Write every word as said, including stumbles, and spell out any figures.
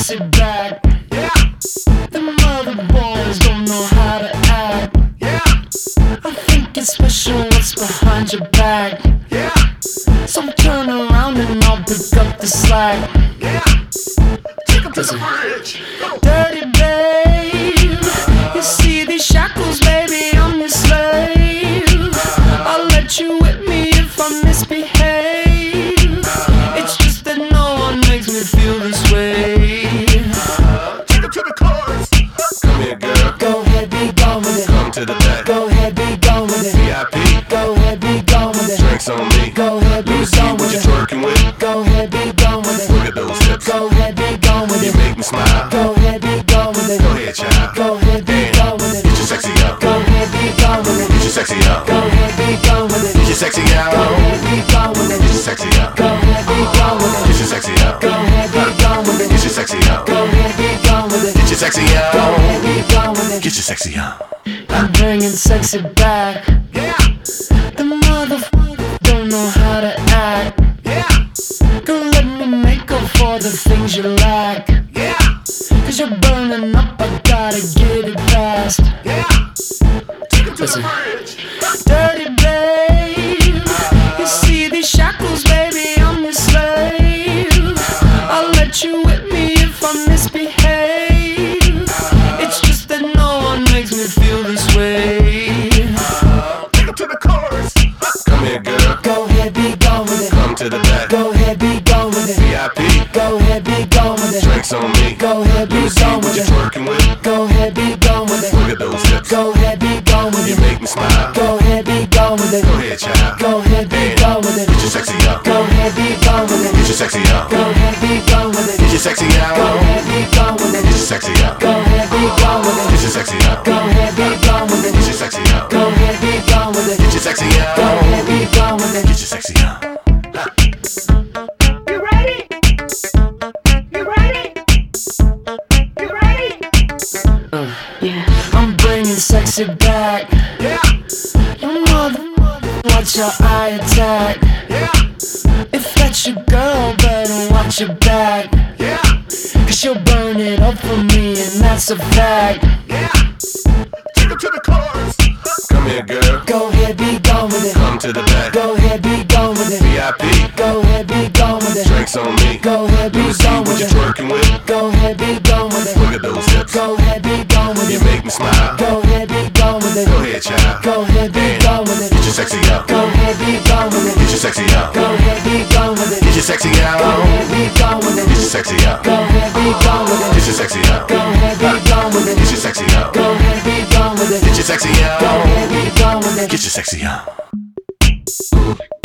sexy back. Yeah. The mother boys don't know how to act. Yeah. I think it's special what's behind your back. Yeah. So turn around and I'll pick up the slack. Yeah. Take him to the bridge. Dirty babe, you see these shackles, baby, I'm your slave. I'll let you whip me if I misbehave. It's just that no one makes me feel this way. Take him to the chorus. Come here, girl. Go ahead, be gone with it. Come to the back. Go ahead, be gone with it. V I P. Go ahead, be gone with it. Drinks on me. Go ahead, be Let me see gone what with you're it. twerking with. Go ahead, be gone with it. Look at those hips. Go ahead, be gone with You it. make me smile. Go ahead, be gone with it. Go ahead, child. Go ahead, be gone with it. Get your sexy up. Go ahead, be gone with it. Get your sexy up. Go ahead, be gone with it. Get your sexy Go out. ahead, be gone with it. Get your sexy up. Go ahead, be gone with it. Get your sexy up. Go ahead, be gone with it. Get your sexy up. Go ahead, be gone with it. Get your sexy Go out. ahead, be gone with it. Get your sexy up. I'm bringing sexy back. Yeah. The motherfuckers don't know how to act. Yeah. Girl, let me make up for the things you lack. Yeah. Cause you're burning up, I gotta get it fast. Yeah. Take him to Listen. the bridge. Dirty babe, you see these shackles, baby, I'm your slave. I'll let you whip me if I misbehave. It's just that no one makes me feel this way. Take him to the chorus. Come here, girl. Go ahead, be gone with it. Come to the back. Go ahead, be gone with it. V I P. Go ahead, be gone with it. Drinks on me. Go ahead, Let be me see gone what with you're it. twerking with. Go ahead, be gone with it. Look at those hips. Go ahead, be gone with You it. make me smile. Go ahead, be gone with it. Go ahead, child. Go ahead, be gone with it. Get your sexy up. Go ahead, be gone with it. Get your sexy up. Go ahead, be gone with it. Get your sexy Go out. ahead, be gone with it. Get your sexy up. Go ahead, be gone with it. Get your sexy up. Go ahead, be gone with it. Get your sexy up. Go ahead, be gone with it. Get your sexy Go out. ahead, be gone with it. Get your sexy up. You ready? You ready? You ready? I'm bringing sexy back. Yeah. Your mother, watch your eye attack. Yeah. If that's your girl, better watch your back. Yeah. Cause she'll burn it up for me, and that's a fact. Yeah. Take him to the chorus. Come here, girl. Go ahead, be gone with it. Come to the back. Go ahead, be gone with it. V I P. Go ahead, be gone with it. Drinks on me. Go ahead, be Let me see gone what with you're it. twerking with. Go ahead, be gone with it. Look at those hips. Go ahead, be gone with You it. make me smile. Go ahead, be gone with it. Go ahead, child. Go ahead, be gone with it. Get your sexy up. Go ahead, be gone with Get it. your sexy up. Go ahead, be gone with it. Get your sexy Go out. ahead, be gone with Get your it. sexy up. Go ahead, be gone with Get it. your sexy up. Go ahead, be gone with Get it. your sexy up. Go ahead, be gone with it. Get your sexy Go out. ahead, be gone with it. Get your sexy up.